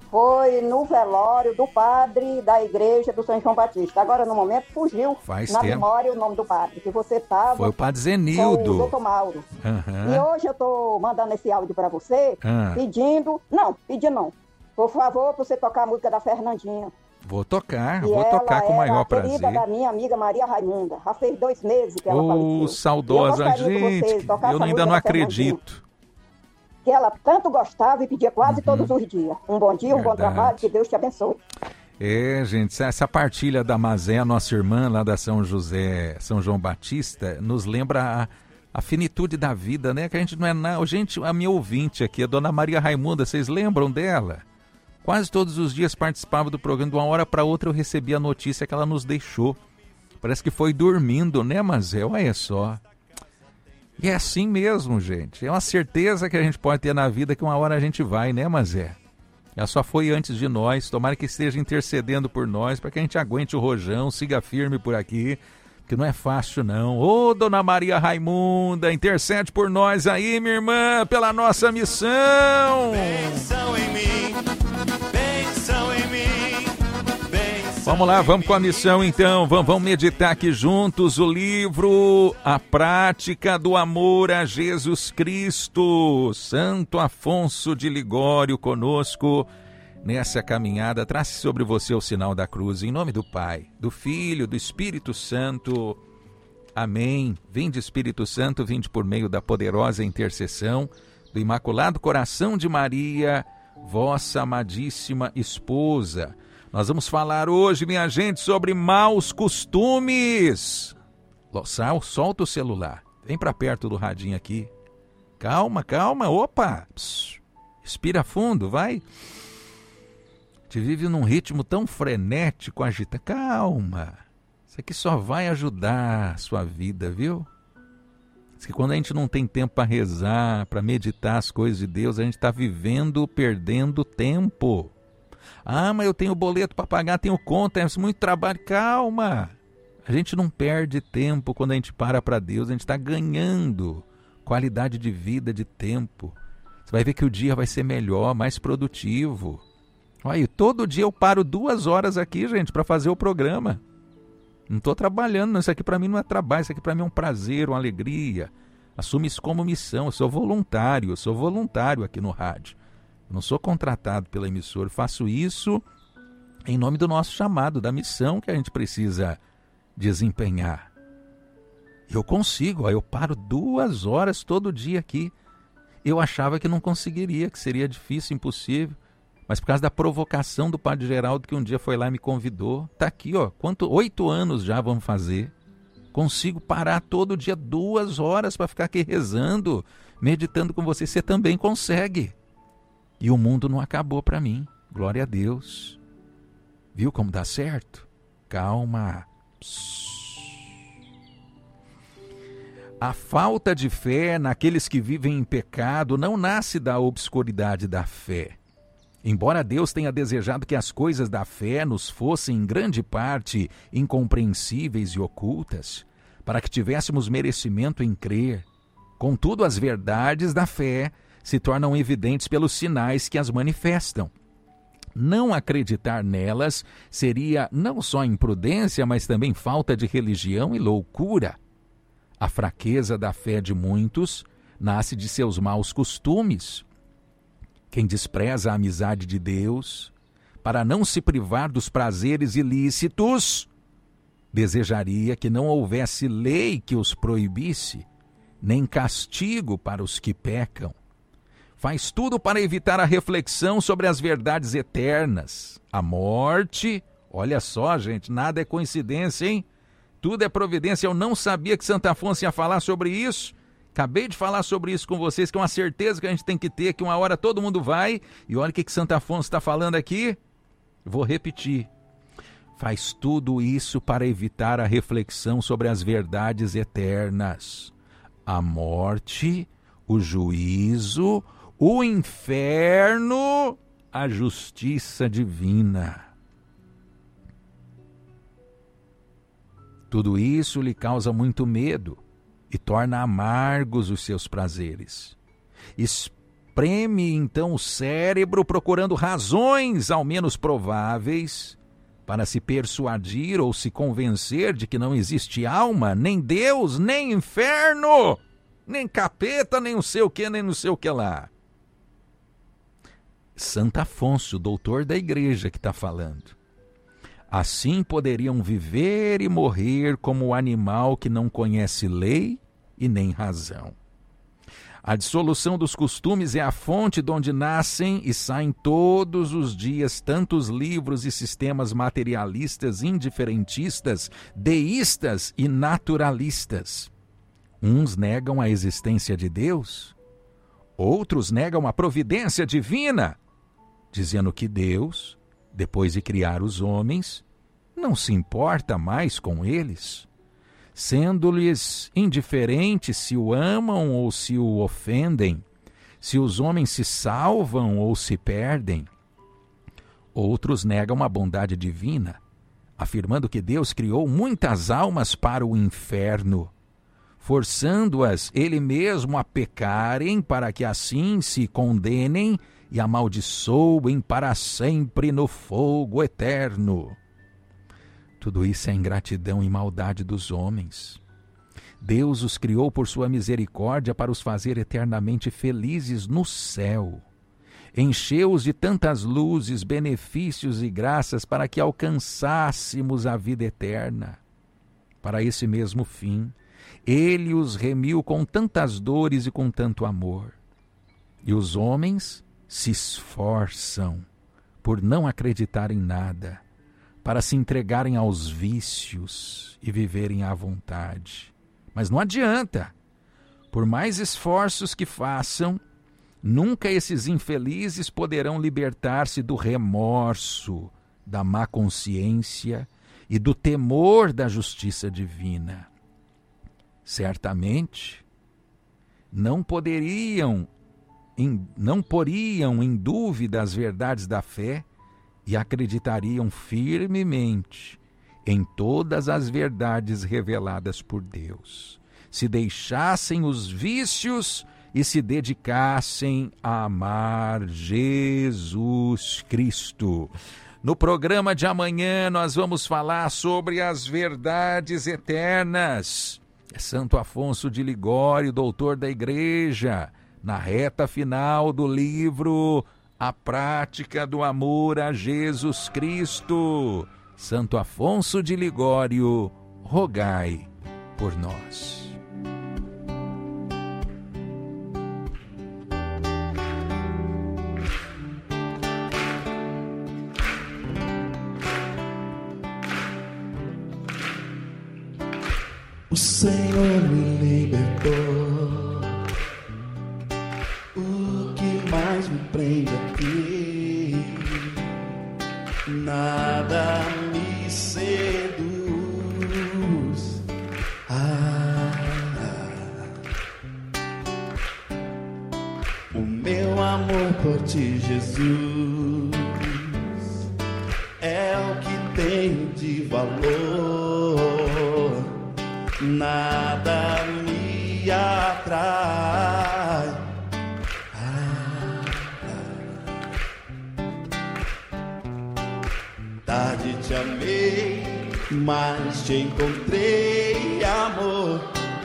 Speaker 3: foi no velório do padre da igreja do São João Batista. Agora, no momento, fugiu
Speaker 5: Faz
Speaker 3: na
Speaker 5: tempo.
Speaker 3: memória o nome do padre, que você estava
Speaker 5: Foi o padre
Speaker 3: com
Speaker 5: Zenildo.
Speaker 3: o doutor Mauro.
Speaker 5: Aham.
Speaker 3: E hoje eu estou mandando esse áudio para você,
Speaker 5: Ah.
Speaker 3: pedindo... Não, pedindo não. Por favor, para você tocar a música da Fernandinha.
Speaker 5: Vou tocar,
Speaker 3: E
Speaker 5: vou tocar
Speaker 3: ela
Speaker 5: com o maior
Speaker 3: era a querida
Speaker 5: prazer.
Speaker 3: da minha amiga Maria Raimunda. Já fez dois meses que ela
Speaker 5: Ô,
Speaker 3: faleceu.
Speaker 5: saudosa
Speaker 3: E eu gostaria que vocês
Speaker 5: gente,
Speaker 3: tocassem
Speaker 5: eu
Speaker 3: a
Speaker 5: ainda
Speaker 3: música
Speaker 5: não
Speaker 3: da Fernandinha,
Speaker 5: acredito.
Speaker 3: que ela tanto gostava e pedia quase todos os dias. Um bom dia, um bom
Speaker 5: Uhum. Verdade.
Speaker 3: trabalho, que Deus te abençoe.
Speaker 5: É, gente, essa partilha da Mazé, nossa irmã lá da São José, São João Batista, nos lembra a, a finitude da vida, né? Que a gente não é nada. Gente, a minha ouvinte aqui, a dona Maria Raimunda, vocês lembram dela? Quase todos os dias participava do programa, de uma hora para outra eu recebia a notícia que ela nos deixou. Parece que foi dormindo, né, Mazé? Olha só. E é assim mesmo, gente. É uma certeza que a gente pode ter na vida que uma hora a gente vai, né, Mazé? Ela só foi antes de nós. Tomara que esteja intercedendo por nós, para que a gente aguente o rojão, siga firme por aqui, que não é fácil, não. Ô, dona Maria Raimunda, intercede por nós aí, minha irmã, pela nossa missão.
Speaker 1: Pensam em mim, pensam em mim, pensam
Speaker 5: Vamos lá, vamos com a missão então, vamos, vamos meditar aqui juntos o livro A Prática do Amor a Jesus Cristo. Santo Afonso de Ligório conosco nessa caminhada. Trace sobre você o sinal da cruz, em nome do Pai, do Filho, do Espírito Santo. Amém. Vinde, Espírito Santo, vinde por meio da poderosa intercessão do Imaculado Coração de Maria, vossa amadíssima esposa. Nós vamos falar hoje, minha gente, sobre maus costumes. Sal, solta o celular. Vem para perto do radinho aqui. Calma, calma. Opa! Pss, respira fundo, vai. Te vive num ritmo tão frenético, agita. Calma. Isso aqui só vai ajudar a sua vida, viu? Diz que quando a gente não tem tempo para rezar, para meditar as coisas de Deus, a gente está vivendo, perdendo tempo. Ah, mas eu tenho boleto para pagar, tenho conta, é muito trabalho. Calma! A gente não perde tempo quando a gente para para Deus, a gente está ganhando qualidade de vida, de tempo. Você vai ver que o dia vai ser melhor, mais produtivo. Olha, todo dia eu paro duas horas aqui, gente, para fazer o programa. Não estou trabalhando, não. Isso aqui para mim não é trabalho, isso aqui para mim é um prazer, uma alegria. Assume isso como missão, eu sou voluntário, eu sou voluntário aqui no rádio. Eu não sou contratado pela emissora, eu faço isso em nome do nosso chamado, da missão que a gente precisa desempenhar. Eu consigo, ó, eu paro duas horas todo dia aqui. Eu achava que não conseguiria, que seria difícil, impossível. Mas por causa da provocação do Padre Geraldo, que um dia foi lá e me convidou, tá aqui, ó, quanto, oito anos já vamos fazer. Consigo parar todo dia duas horas para ficar aqui rezando, meditando com você. Você também consegue. E o mundo não acabou para mim. Glória a Deus. Viu como dá certo? Calma. Psss. A falta de fé naqueles que vivem em pecado não nasce da obscuridade da fé. Embora Deus tenha desejado que as coisas da fé nos fossem em grande parte incompreensíveis e ocultas, para que tivéssemos merecimento em crer, contudo as verdades da fé se tornam evidentes pelos sinais que as manifestam. Não acreditar nelas seria não só imprudência, mas também falta de religião e loucura. A fraqueza da fé de muitos nasce de seus maus costumes. Quem despreza a amizade de Deus, para não se privar dos prazeres ilícitos, desejaria que não houvesse lei que os proibisse, nem castigo para os que pecam. Faz tudo para evitar a reflexão sobre as verdades eternas. A morte, olha só, gente, nada é coincidência, hein? Tudo é providência. Eu não sabia que Santo Afonso ia falar sobre isso. Acabei de falar sobre isso com vocês, que é uma certeza que a gente tem que ter, que uma hora todo mundo vai. E olha o que, que Santo Afonso está falando aqui. Vou repetir. Faz tudo isso para evitar a reflexão sobre as verdades eternas. A morte, o juízo, o inferno, a justiça divina. Tudo isso lhe causa muito medo e torna amargos os seus prazeres. espreme então o cérebro procurando razões ao menos prováveis para se persuadir ou se convencer de que não existe alma, nem Deus, nem inferno, nem capeta, nem não sei o que, nem não sei o que lá. Santo Afonso, doutor da igreja, que está falando. Assim poderiam viver e morrer como o animal que não conhece lei e nem razão. A dissolução dos costumes é a fonte de onde nascem e saem todos os dias tantos livros e sistemas materialistas, indiferentistas, deístas e naturalistas. Uns negam a existência de Deus, outros negam a providência divina, dizendo que Deus, depois de criar os homens, não se importa mais com eles, sendo-lhes indiferente se o amam ou se o ofendem, se os homens se salvam ou se perdem. Outros negam a bondade divina, afirmando que Deus criou muitas almas para o inferno, forçando-as ele mesmo a pecarem para que assim se condenem e amaldiçoem para sempre no fogo eterno. Tudo isso é ingratidão e maldade dos homens. Deus os criou por sua misericórdia para os fazer eternamente felizes no céu. Encheu-os de tantas luzes, benefícios e graças para que alcançássemos a vida eterna. Para esse mesmo fim, Ele os remiu com tantas dores e com tanto amor. E os homens se esforçam por não acreditar em nada, para se entregarem aos vícios e viverem à vontade. Mas não adianta. Por mais esforços que façam, nunca esses infelizes poderão libertar-se do remorso, da má consciência e do temor da justiça divina. Certamente, não poderiam, em, não poriam em dúvida as verdades da fé e acreditariam firmemente em todas as verdades reveladas por Deus, se deixassem os vícios e se dedicassem a amar Jesus Cristo. No programa de amanhã nós vamos falar sobre as verdades eternas. É Santo Afonso de Ligório, doutor da igreja, na reta final do livro A Prática do Amor a Jesus Cristo. Santo Afonso de Ligório, rogai por nós.
Speaker 2: O Senhor me libertou. O que mais me prende aqui? Nada me seduz. Ah, o meu amor por ti, Jesus, é o que tem de valor. Nada me atrai. Ah, tarde te amei, mas te encontrei, amor.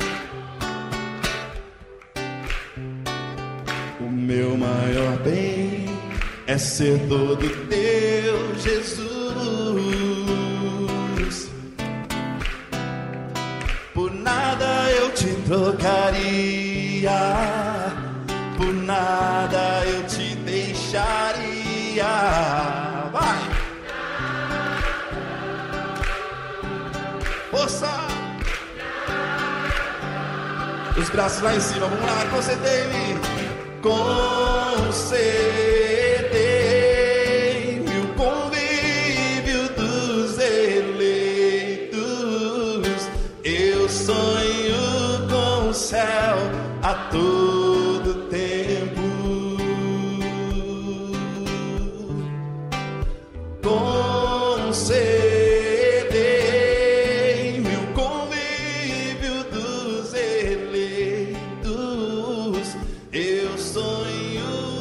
Speaker 2: O meu maior bem é ser todo teu, Jesus. Trocaria, por nada eu te deixaria. Vai! Força! Os braços lá em cima, vamos lá, concedei-me. Concedei-me o convívio dos eleitos. Eu sonho céu a todo tempo. Concedei-me o convívio dos eleitos. Eu sonho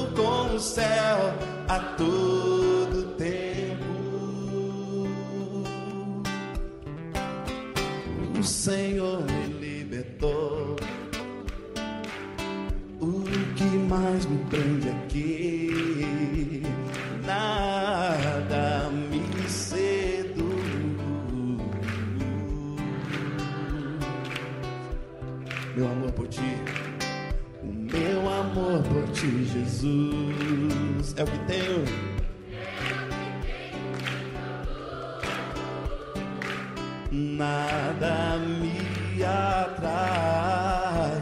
Speaker 2: o Senhor me libertou. O que mais me prende aqui, nada me seduz. Meu amor por ti, o meu amor por ti, Jesus, é o que tenho. Nada me atrai.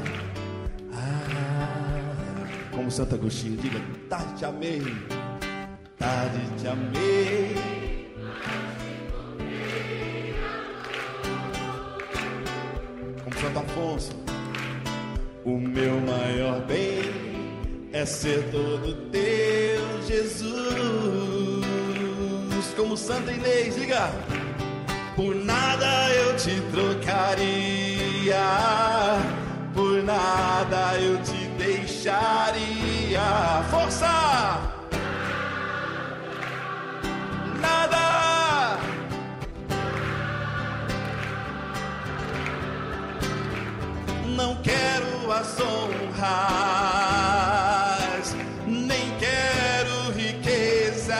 Speaker 2: Ah, como Santo Agostinho, diga: tarde te amei, tarde te amei. Como Santo Afonso, o meu maior bem é ser todo teu, Jesus. Como Santa Inês, diga: por nada eu te trocaria, por nada eu te deixaria. Força! Nada! Não quero as honras, nem quero riquezas.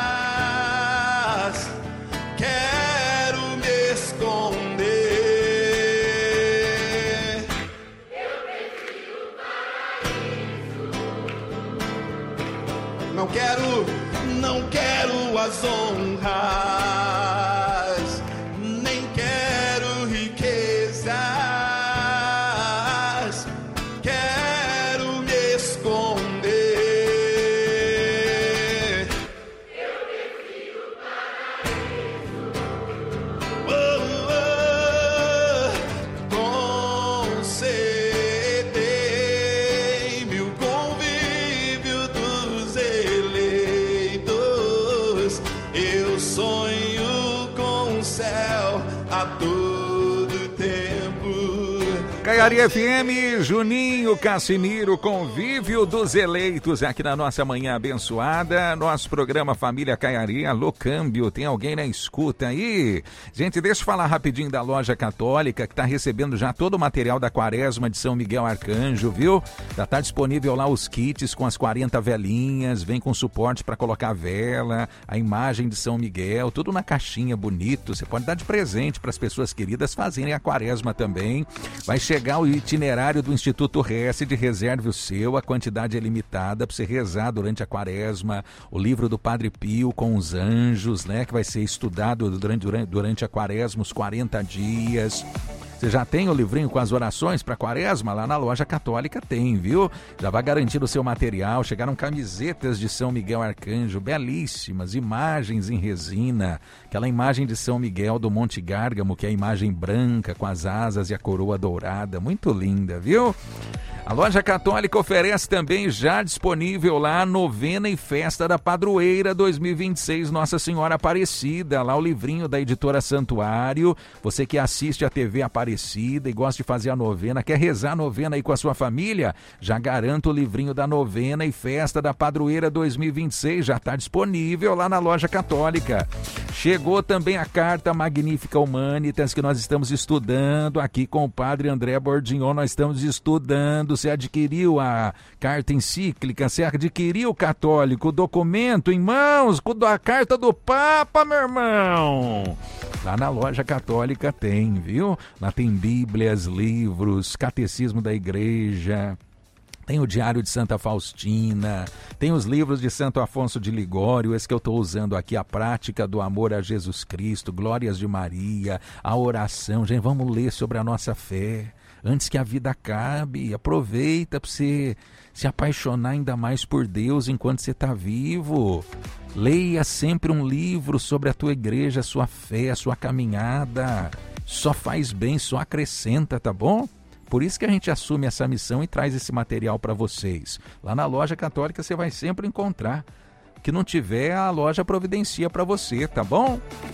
Speaker 2: Quero me esconder. Eu prefiro o paraíso. Não quero, não quero as honras, nem quero riquezas. Quero me esconder. Eu prefiro o paraíso. Concedei-me o convívio dos eleitos. Eu sonho com o céu a todo tempo.
Speaker 5: Caiari F M, Juninho, Cassimiro, convívio dos eleitos aqui na nossa manhã abençoada, nosso programa Família Caiari. Alô, câmbio, tem alguém na escuta aí? Gente, deixa eu falar rapidinho da Loja Católica, que está recebendo já todo o material da Quaresma de São Miguel Arcanjo, viu? Já está disponível lá os kits com as quarenta velinhas, vem com suporte para colocar vela, a imagem de São Miguel, tudo na caixinha, bonito. Você pode dar de presente para as pessoas queridas fazerem a Quaresma também. Vai chegar o itinerário do Instituto Resed, reserve o seu, a quantidade é limitada para você rezar durante a Quaresma, o livro do Padre Pio com os anjos, né, que vai ser estudado durante, durante, durante a Quaresma, os quarenta dias. Você já tem o livrinho com as orações para Quaresma? Lá na Loja Católica tem, viu? Já vai garantir o seu material. Chegaram camisetas de São Miguel Arcanjo, belíssimas, imagens em resina. Aquela imagem de São Miguel do Monte Gárgamo, que é a imagem branca com as asas e a coroa dourada. Muito linda, viu? A Loja Católica oferece também, já disponível lá, a novena e festa da Padroeira dois mil e vinte e seis, Nossa Senhora Aparecida. Lá o livrinho da Editora Santuário. Você que assiste a T V Aparecida e gosta de fazer a novena, quer rezar a novena aí com a sua família? Já garanto o livrinho da novena e festa da Padroeira dois mil e vinte e seis. Já está disponível lá na Loja Católica. Chegou também a carta Magnífica Humanitas, que nós estamos estudando aqui com o Padre André Bordignon. Nós estamos estudando. Você adquiriu a carta encíclica, você adquiriu o católico, o documento em mãos, com a carta do Papa, meu irmão. Lá na Loja Católica tem, viu? Lá tem bíblias, livros, catecismo da igreja. Tem o Diário de Santa Faustina, tem os livros de Santo Afonso de Ligório, esse que eu estou usando aqui, a prática do amor a Jesus Cristo, Glórias de Maria, a oração. Gente, vamos ler sobre a nossa fé antes que a vida acabe. Aproveita para você se apaixonar ainda mais por Deus enquanto você está vivo. Leia sempre um livro sobre a tua igreja, a sua fé, a sua caminhada. Só faz bem, só acrescenta, tá bom? Por isso que a gente assume essa missão e traz esse material para vocês. Lá na Loja Católica você vai sempre encontrar. Que não tiver, a loja providencia para você, tá bom?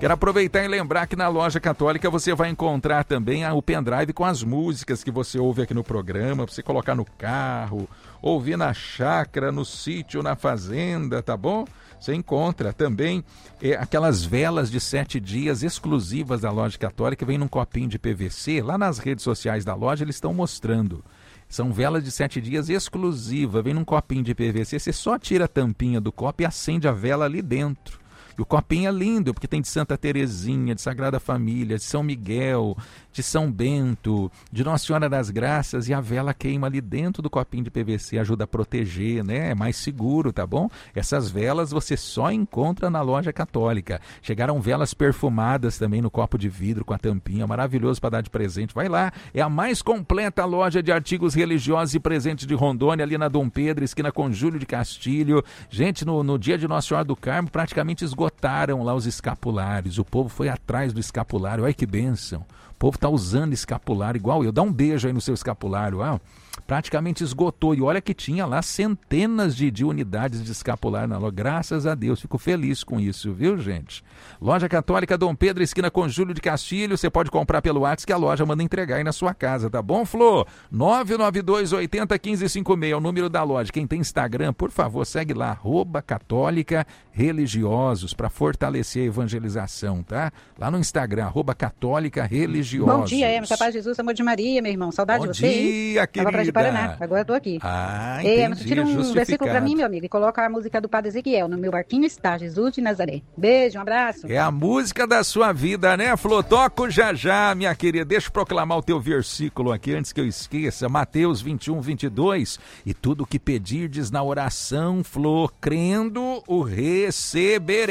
Speaker 5: Quero aproveitar e lembrar que na Loja Católica você vai encontrar também o pendrive com as músicas que você ouve aqui no programa, para você colocar no carro, ouvir na chácara, no sítio, na fazenda, tá bom? Você encontra também é, aquelas velas de sete dias exclusivas da Loja Católica, vem num copinho de P V C, lá nas redes sociais da loja eles estão mostrando. São velas de sete dias exclusivas, vem num copinho de P V C, você só tira a tampinha do copo e acende a vela ali dentro. E o copinho é lindo, porque tem de Santa Terezinha, de Sagrada Família, de São Miguel, de São Bento, de Nossa Senhora das Graças, e a vela queima ali dentro do copinho de P V C, ajuda a proteger, né? É mais seguro, tá bom? Essas velas você só encontra na Loja Católica. Chegaram velas perfumadas também no copo de vidro com a tampinha, maravilhoso para dar de presente. Vai lá, é a mais completa loja de artigos religiosos e presentes de Rondônia, ali na Dom Pedro, esquina com Júlio de Castilho. Gente, no, no dia de Nossa Senhora do Carmo, praticamente esgotaram lá os escapulários. O povo foi atrás do escapulário, olha que bênção. O povo está usando escapulário igual eu. Dá um beijo aí no seu escapulário. Ah, praticamente esgotou. E olha que tinha lá centenas de, de unidades de escapulário na loja. Graças a Deus. Fico feliz com isso, viu, gente? Loja Católica Dom Pedro, esquina com Júlio de Castilho. Você pode comprar pelo WhatsApp que a loja manda entregar aí na sua casa, tá bom, Flô? nove nove dois oito zero um cinco cinco seis é o número da loja. Quem tem Instagram, por favor, segue lá. Arroba Católica Religiosos, para fortalecer a evangelização, tá? Lá no Instagram, arroba Católica Religiosos.
Speaker 4: Bom dia, Emerson, paz de Jesus, amor de Maria, meu irmão. Saudade
Speaker 5: Bom
Speaker 4: de você,
Speaker 5: dia,
Speaker 4: hein?
Speaker 5: querida.
Speaker 4: Tava pra de Paraná, agora eu tô aqui.
Speaker 5: Ah,
Speaker 4: Ei,
Speaker 5: entendi,
Speaker 4: Emerson, tira um versículo pra mim, meu amigo, e coloca a música do Padre Ezequiel. No meu barquinho está Jesus de Nazaré. Beijo, um abraço.
Speaker 5: É a música da sua vida, né, Flô? Toco já já, minha querida. Deixa eu proclamar o teu versículo aqui antes que eu esqueça. Mateus vinte e um, vinte e dois. E tudo o que pedirdes na oração, Flô, crendo, o recebereis.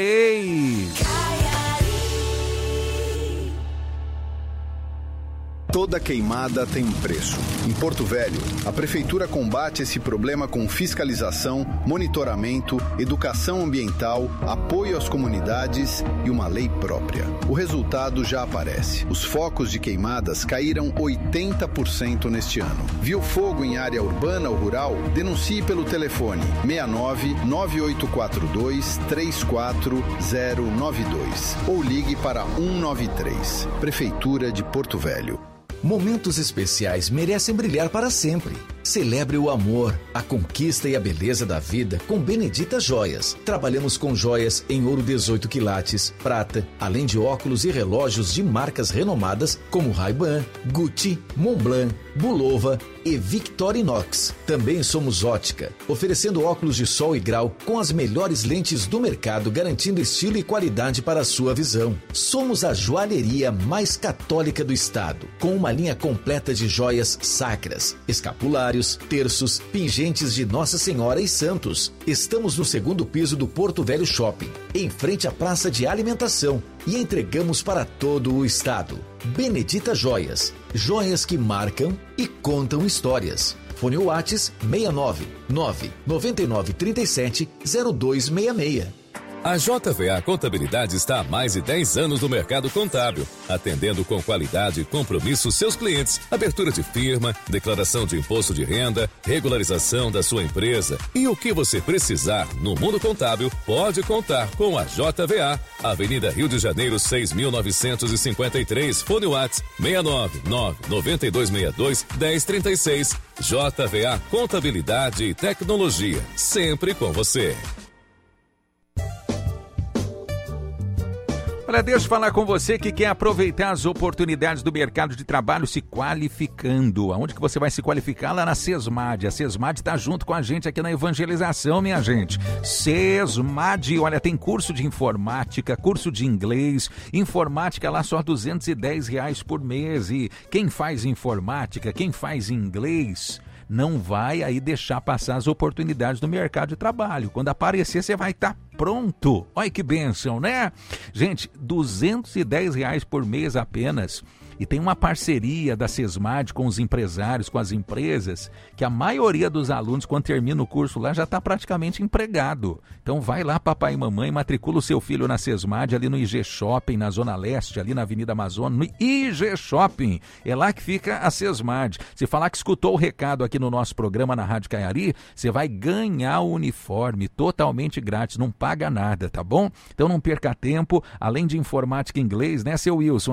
Speaker 19: Toda queimada tem um preço. Em Porto Velho, a Prefeitura combate esse problema com fiscalização, monitoramento, educação ambiental, apoio às comunidades e uma lei própria. O resultado já aparece. Os focos de queimadas caíram oitenta por cento neste ano. Viu fogo em área urbana ou rural? Denuncie pelo telefone seis nove nove oito quatro dois três quatro zero nove dois ou ligue para um nove três. Prefeitura de Porto Velho.
Speaker 7: Momentos especiais merecem brilhar para sempre. Celebre o amor, a conquista e a beleza da vida com Benedita Joias. Trabalhamos com joias em ouro dezoito quilates, prata, além de óculos e relógios de marcas renomadas como Ray-Ban, Gucci, Montblanc, Bulova e Victorinox. Também somos ótica, oferecendo óculos de sol e grau com as melhores lentes do mercado, garantindo estilo e qualidade para a sua visão. Somos a joalheria mais católica do estado, com uma linha completa de joias sacras, escapulários, terços, pingentes de Nossa Senhora e santos. Estamos no segundo piso do Porto Velho Shopping, em frente à praça de alimentação, e entregamos para todo o estado. Benedita Joias, joias que marcam e contam histórias. Fone WhatsApp seis nove nove nove nove três sete zero dois seis seis.
Speaker 23: A J V A Contabilidade está há mais de dez anos no mercado contábil, atendendo com qualidade e compromisso seus clientes. Abertura de firma, declaração de imposto de renda, regularização da sua empresa e o que você precisar no mundo contábil, pode contar com a J V A. Avenida Rio de Janeiro, seis mil novecentos e cinquenta e três, Fone WhatsApp seis nove nove nove dois seis dois um zero três seis. J V A Contabilidade e Tecnologia, sempre com você.
Speaker 5: Olha, deixa eu falar com você que quer aproveitar as oportunidades do mercado de trabalho se qualificando. Aonde que você vai se qualificar? Lá na Sesmad. A Sesmad está junto com a gente aqui na evangelização, minha gente. Sesmad, olha, tem curso de informática, curso de inglês, informática lá só duzentos e dez reais por mês. E quem faz informática, quem faz inglês, não vai aí deixar passar as oportunidades do mercado de trabalho. Quando aparecer, você vai estar pronto. Olha que bênção, né? Gente, duzentos e dez reais por mês apenas. E tem uma parceria da SESMAD com os empresários, com as empresas, que a maioria dos alunos, quando termina o curso lá, já está praticamente empregado. Então vai lá, papai e mamãe, matricula o seu filho na SESMAD, ali no I G Shopping, na Zona Leste, ali na Avenida Amazônia, no I G Shopping. É lá que fica a SESMAD. Se falar que escutou o recado aqui no nosso programa na Rádio Caiari, você vai ganhar o uniforme totalmente grátis, não paga nada, tá bom? Então não perca tempo, além de informática e inglês, né, seu Wilson?